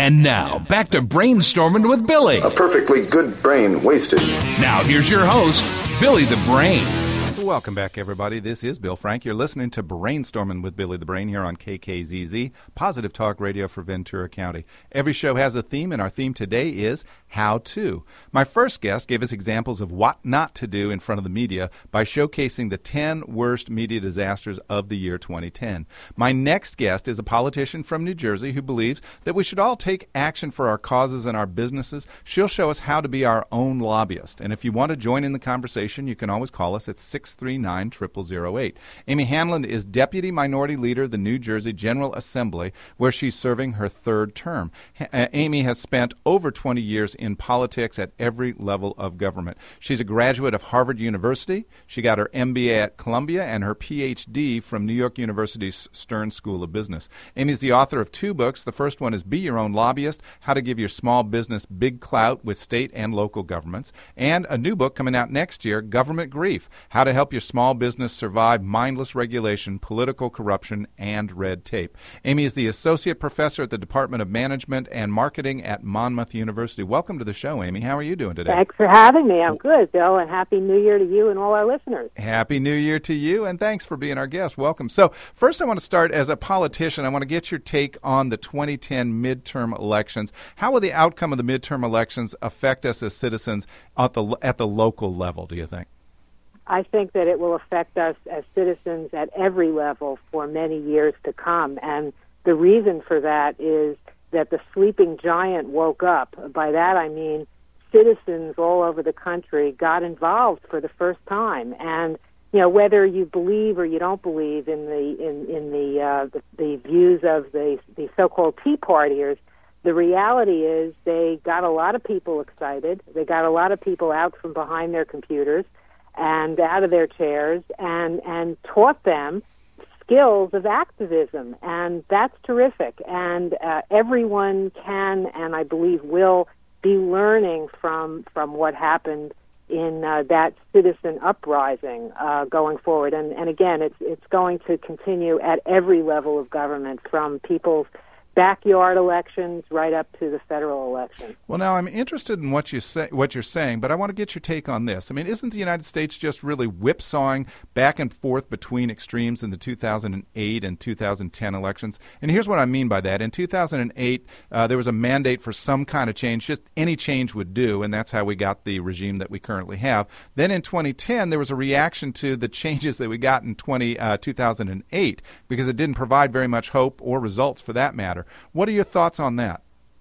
And now, back to Brainstorming with Billy. A perfectly good brain wasted. Now, here's your host, Billy the Brain. Welcome back, everybody. This is Bill Frank. You're listening to Brainstorming with Billy the Brain here on KKZZ, Positive Talk Radio for Ventura County. Every show has a theme, and our theme today is How To. My first guest gave us examples of what not to do in front of the media by showcasing the 10 worst media disasters of the year 2010. My next guest is a politician from New Jersey who believes that we should all take action for our causes and our businesses. She'll show us how to be our own lobbyist. And if you want to join in the conversation, you can always call us at 639-0008. Amy Hanlon is Deputy Minority Leader of the New Jersey General Assembly, where she's serving her third term. Amy has spent over 20 years in politics at every level of government. She's a graduate of Harvard University. She got her MBA at Columbia and her PhD from New York University's Stern School of Business. Amy's the author of 2 books. The first one is Be Your Own Lobbyist, How to Give Your Small Business Big Clout with State and Local Governments, and a new book coming out next year, Government Grief, How to Help Your Small Business Survive Mindless Regulation, Political Corruption, and Red Tape. Amy is the Associate Professor at the Department of Management and Marketing at Monmouth University. Welcome to the show, Amy. How are you doing today? Thanks for having me. I'm good, Bill, and Happy New Year to you and all our listeners. Happy New Year to you, and thanks for being our guest. Welcome. So first I want to start as a politician. I want to get your take on the 2010 midterm elections. How will the outcome of the midterm elections affect us as citizens at the local level, do you think? I think that it will affect us as citizens at every level for many years to come, and the reason for that is that the sleeping giant woke up. By that I mean citizens all over the country got involved for the first time, and you know, whether you believe or you don't believe in the views of the so-called Tea Partiers, the reality is they got a lot of people excited. They got a lot of people out from behind their computers and out of their chairs and taught them skills of activism, and that's terrific. And everyone can, and I believe will, be learning from what happened in that citizen uprising going forward. And again, it's going to continue at every level of government, from people's backyard elections right up to the federal election. Well, now I'm interested in what you're saying, but I want to get your take on this. I mean, isn't the United States just really whipsawing back and forth between extremes in the 2008 and 2010 elections? And here's what I mean by that. In 2008, there was a mandate for some kind of change. Just any change would do, and that's how we got the regime that we currently have. Then in 2010, there was a reaction to the changes that we got in 2008 because it didn't provide very much hope or results for that matter. What are your thoughts on that?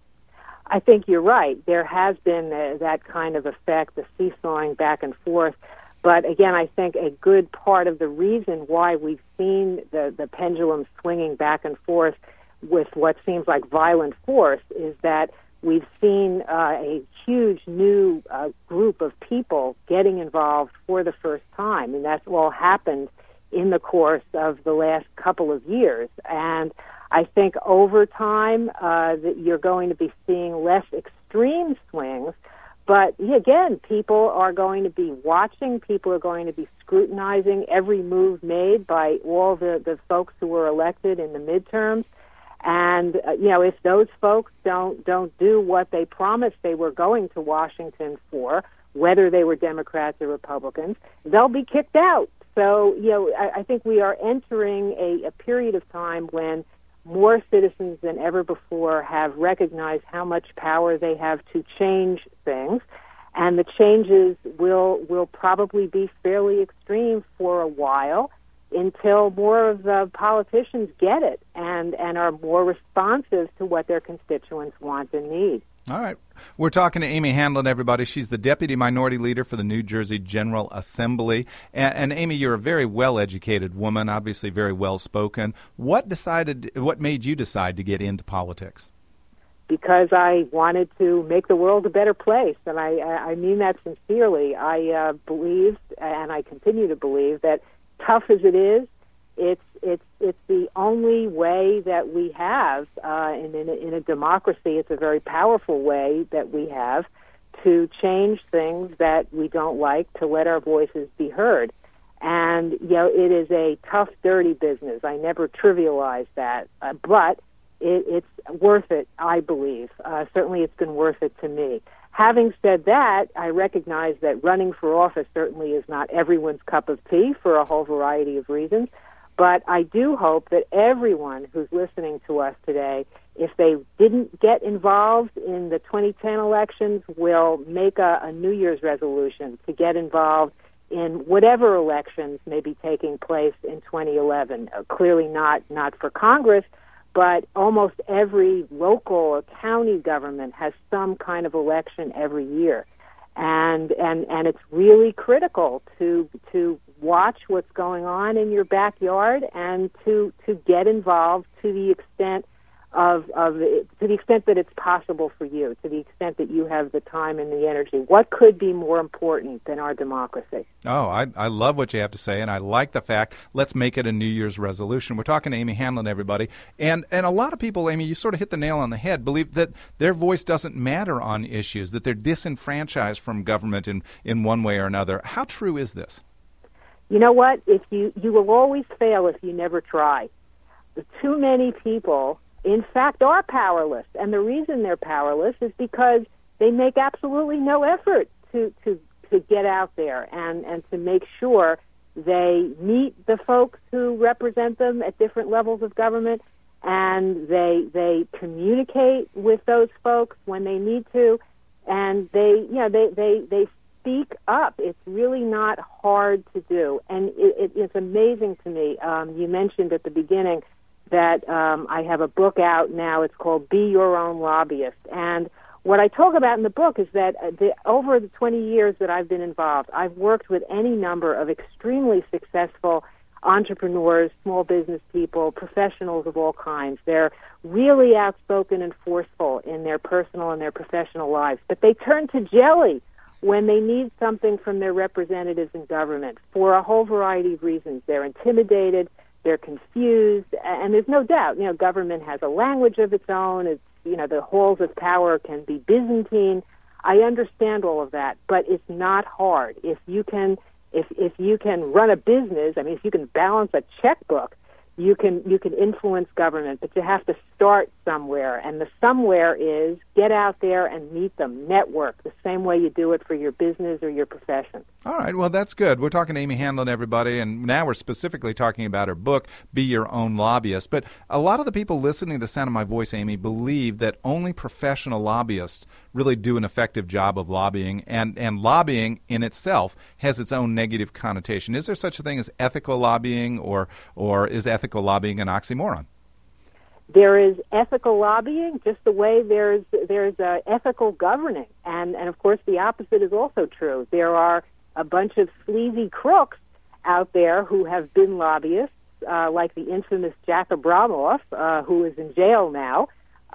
I think you're right. There has been that kind of effect, the seesawing back and forth. But again, I think a good part of the reason why we've seen the pendulum swinging back and forth with what seems like violent force is that we've seen a huge new group of people getting involved for the first time. And that's all happened in the course of the last couple of years. And I think over time that you're going to be seeing less extreme swings, but again, people are going to be watching, people are going to be scrutinizing every move made by all the folks who were elected in the midterms. And if those folks don't do what they promised they were going to Washington for, whether they were Democrats or Republicans, they'll be kicked out. So, I think we are entering a period of time when more citizens than ever before have recognized how much power they have to change things, and the changes will probably be fairly extreme for a while until more of the politicians get it and are more responsive to what their constituents want and need. All right. We're talking to Amy Hanlon, everybody. She's the Deputy Minority Leader for the New Jersey General Assembly. And Amy, you're a very well-educated woman, obviously very well-spoken. What made you decide to get into politics? Because I wanted to make the world a better place, and I mean that sincerely. I believed, and I continue to believe, that tough as it is, it's the only way that we have, in a democracy, it's a very powerful way that we have to change things that we don't like, to let our voices be heard. And, it is a tough, dirty business. I never trivialize that. But it's worth it, I believe. Certainly it's been worth it to me. Having said that, I recognize that running for office certainly is not everyone's cup of tea for a whole variety of reasons. But I do hope that everyone who's listening to us today, if they didn't get involved in the 2010 elections, will make a New Year's resolution to get involved in whatever elections may be taking place in 2011. Clearly not for Congress, but almost every local or county government has some kind of election every year. And it's really critical to watch what's going on in your backyard and to get involved to the extent that it's possible for you, to the extent that you have the time and the energy. What could be more important than our democracy? Oh, I love what you have to say, and I like the fact, let's make it a New Year's resolution. We're talking to Amy Hanlon, everybody. And a lot of people, Amy, you sort of hit the nail on the head, believe that their voice doesn't matter on issues, that they're disenfranchised from government in one way or another. How true is this? You know what? If you will always fail if you never try. Too many people, in fact, are powerless. And the reason they're powerless is because they make absolutely no effort to get out there and to make sure they meet the folks who represent them at different levels of government, and they communicate with those folks when they need to, and they speak up. It's really not hard to do. And it's amazing to me. You mentioned at the beginning that I have a book out now. It's called Be Your Own Lobbyist. And what I talk about in the book is that over the 20 years that I've been involved, I've worked with any number of extremely successful entrepreneurs, small business people, professionals of all kinds. They're really outspoken and forceful in their personal and their professional lives. But they turn to jelly when they need something from their representatives in government for a whole variety of reasons. They're intimidated, they're confused, and there's no doubt, government has a language of its own. It's, the halls of power can be Byzantine. I understand all of that, but it's not hard. If you can run a business, if you can balance a checkbook, you can influence government, but you have to start somewhere, and the somewhere is get out there and meet them, network, the same way you do it for your business or your profession. All right, well, that's good. We're talking to Amy Hanlon, everybody, and now we're specifically talking about her book, Be Your Own Lobbyist. But a lot of the people listening to the sound of my voice, Amy, believe that only professional lobbyists really do an effective job of lobbying, and lobbying in itself has its own negative connotation. Is there such a thing as ethical lobbying, or is ethical lobbying an oxymoron? There is ethical lobbying, just the way there's ethical governing, and of course the opposite is also true. There are a bunch of sleazy crooks out there who have been lobbyists, like the infamous Jack Abramoff, who is in jail now,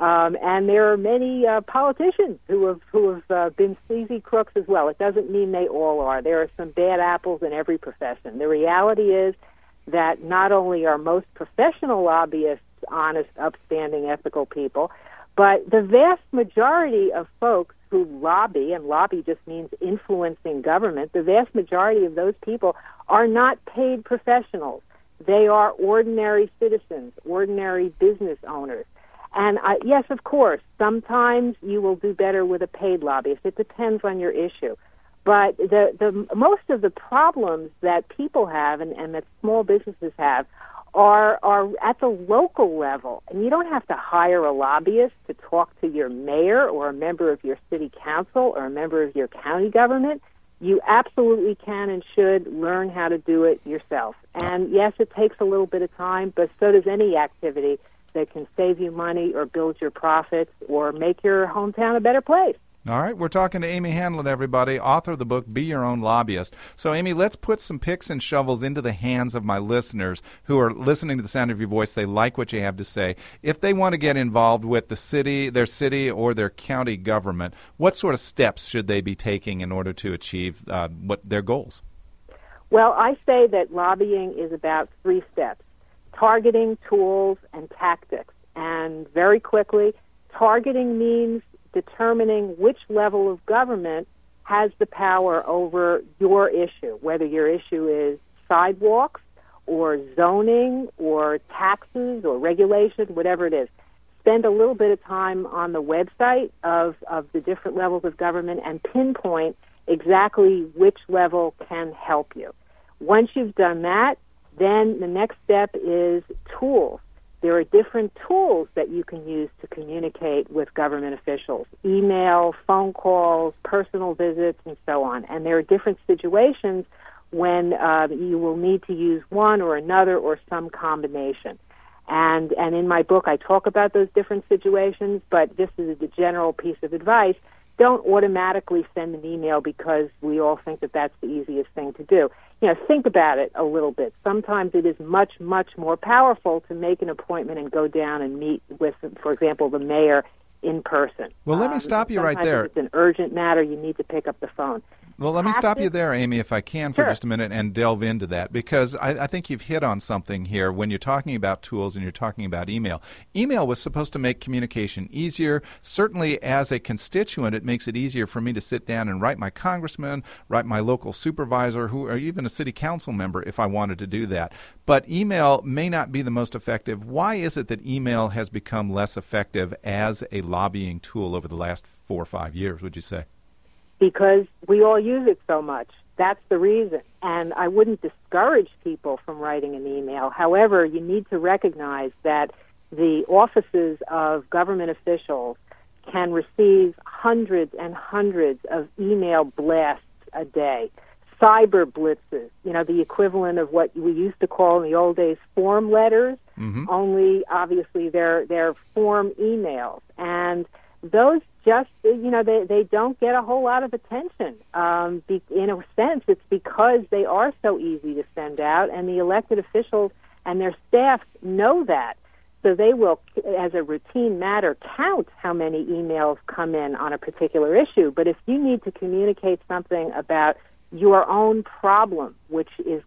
and there are many politicians who have been sleazy crooks as well. It doesn't mean they all are. There are some bad apples in every profession. The reality is that not only are most professional lobbyists honest, upstanding, ethical people, but the vast majority of folks who lobby, and lobby just means influencing government, the vast majority of those people are not paid professionals. They are ordinary citizens, ordinary business owners. And yes, of course, sometimes you will do better with a paid lobbyist. It depends on your issue. But the most of the problems that people have and that small businesses have are at the local level. And you don't have to hire a lobbyist to talk to your mayor or a member of your city council or a member of your county government. You absolutely can and should learn how to do it yourself. And yes, it takes a little bit of time, but so does any activity that can save you money or build your profits or make your hometown a better place. All right, we're talking to Amy Hanlon, everybody, author of the book, Be Your Own Lobbyist. So, Amy, let's put some picks and shovels into the hands of my listeners who are listening to the sound of your voice. They like what you have to say. If they want to get involved with their city or their county government, what sort of steps should they be taking in order to achieve their goals? Well, I say that lobbying is about 3 steps: targeting, tools, and tactics. And very quickly, targeting means determining which level of government has the power over your issue, whether your issue is sidewalks or zoning or taxes or regulation, whatever it is. spend a little bit of time on the website of the different levels of government and pinpoint exactly which level can help you. Once you've done that, then the next step is tools. There are different tools that you can use to communicate with government officials: email, phone calls, personal visits, and so on. And there are different situations when you will need to use one or another or some combination. And in my book, I talk about those different situations, but just as a general piece of advice, don't automatically send an email because we all think that that's the easiest thing to do. Think about it a little bit. Sometimes it is much, much more powerful to make an appointment and go down and meet with, for example, the mayor in person. Well, let me stop you right there. If it's an urgent matter, you need to pick up the phone. Well, let me stop you there, Amy, if I can, for just a minute and delve into that, because I think you've hit on something here when you're talking about tools and you're talking about email. Email was supposed to make communication easier. Certainly, as a constituent, it makes it easier for me to sit down and write my congressman, write my local supervisor, or even a city council member if I wanted to do that. But email may not be the most effective. Why is it that email has become less effective as a lobbying tool over the last 4 or 5 years, would you say? Because we all use it so much. That's the reason. And I wouldn't discourage people from writing an email. However, you need to recognize that the offices of government officials can receive hundreds and hundreds of email blasts a day. Cyber blitzes, the equivalent of what we used to call in the old days form letters, only obviously they're form emails. And those just, they don't get a whole lot of attention. In a sense, it's because they are so easy to send out, and the elected officials and their staffs know that. So they will, as a routine matter, count how many emails come in on a particular issue. But if you need to communicate something about your own problem, which needs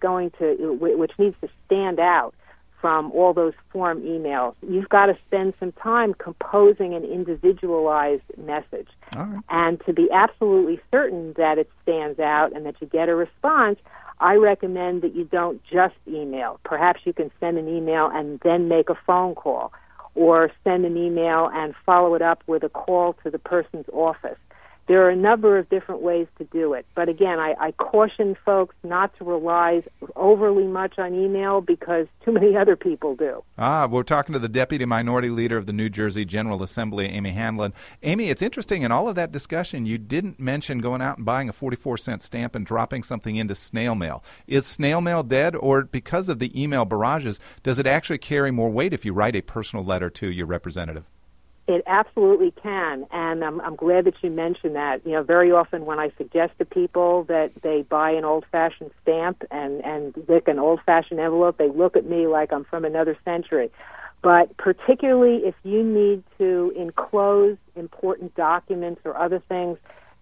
to stand out from all those form emails, you've got to spend some time composing an individualized message. All right. And to be absolutely certain that it stands out and that you get a response, I recommend that you don't just email. Perhaps you can send an email and then make a phone call, or send an email and follow it up with a call to the person's office. There are a number of different ways to do it. But again, I caution folks not to rely overly much on email because too many other people do. We're talking to the Deputy Minority Leader of the New Jersey General Assembly, Amy Hanlon. Amy, it's interesting, in all of that discussion, you didn't mention going out and buying a 44-cent stamp and dropping something into snail mail. Is snail mail dead, or because of the email barrages, does it actually carry more weight if you write a personal letter to your representative? It absolutely can, and I'm glad that you mentioned that. Very often when I suggest to people that they buy an old-fashioned stamp and lick an old-fashioned envelope, they look at me like I'm from another century. But particularly if you need to enclose important documents or other things,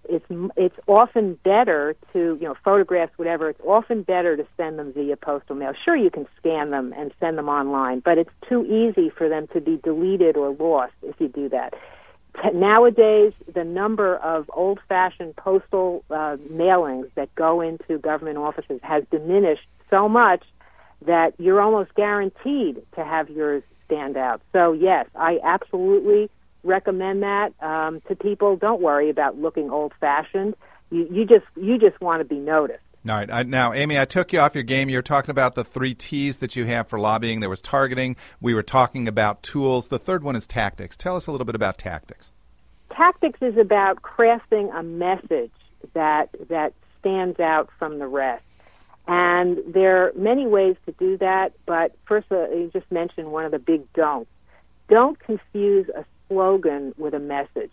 it's often better to, photographs, whatever, it's often better to send them via postal mail. Sure, you can scan them and send them online, but it's too easy for them to be deleted or lost if you do that. Nowadays, the number of old-fashioned postal mailings that go into government offices has diminished so much that you're almost guaranteed to have yours stand out. So, yes, I absolutely recommend that to people. Don't worry about looking old-fashioned. You just want to be noticed. All right. Now, Amy, I took you off your game. You're talking about the 3 T's that you have for lobbying. There was targeting. We were talking about tools. The third one is tactics. Tell us a little bit about tactics. Tactics is about crafting a message that stands out from the rest. And there are many ways to do that, but first, you just mentioned one of the big don'ts. Don't confuse a slogan with a message.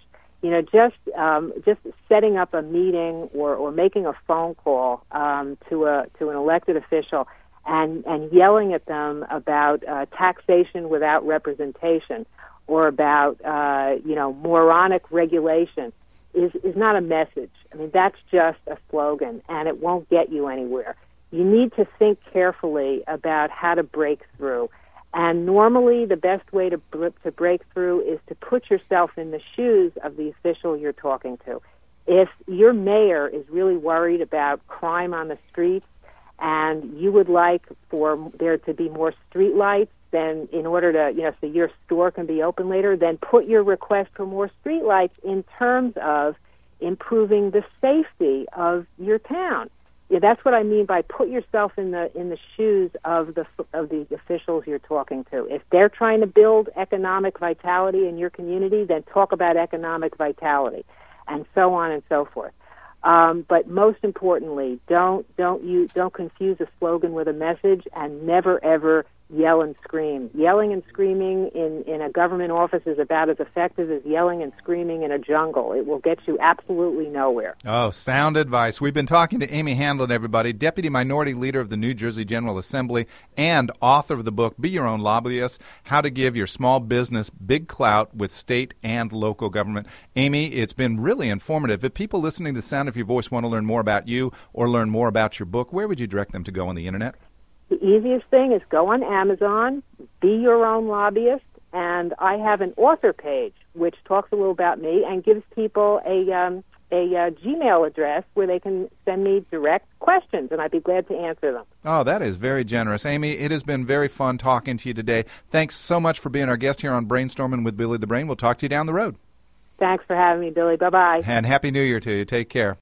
Just setting up a meeting or making a phone call to an elected official and yelling at them about taxation without representation or about moronic regulation is not a message. I mean, that's just a slogan, and it won't get you anywhere. You need to think carefully about how to break through. And normally the best way to break through is to put yourself in the shoes of the official you're talking to. If your mayor is really worried about crime on the streets and you would like for there to be more street lights then in order to, so your store can be open later, then put your request for more streetlights in terms of improving the safety of your town. Yeah, that's what I mean by put yourself in the shoes of the officials you're talking to. If they're trying to build economic vitality in your community, then talk about economic vitality, and so on and so forth. But most importantly, don't confuse a slogan with a message, and never ever yell and scream. Yelling and screaming in a government office is about as effective as yelling and screaming in a jungle. It will get you absolutely nowhere. Oh, sound advice. We've been talking to Amy Handlin, everybody, Deputy Minority Leader of the New Jersey General Assembly and author of the book, Be Your Own Lobbyist, How to Give Your Small Business Big Clout with State and Local Government. Amy, it's been really informative. If people listening to the sound of your voice want to learn more about you or learn more about your book, where would you direct them to go on the Internet? The easiest thing is go on Amazon, Be Your Own Lobbyist, and I have an author page which talks a little about me and gives people a Gmail address where they can send me direct questions, and I'd be glad to answer them. Oh, that is very generous. Amy, it has been very fun talking to you today. Thanks so much for being our guest here on Brainstorming with Billy the Brain. We'll talk to you down the road. Thanks for having me, Billy. Bye-bye. And Happy New Year to you. Take care.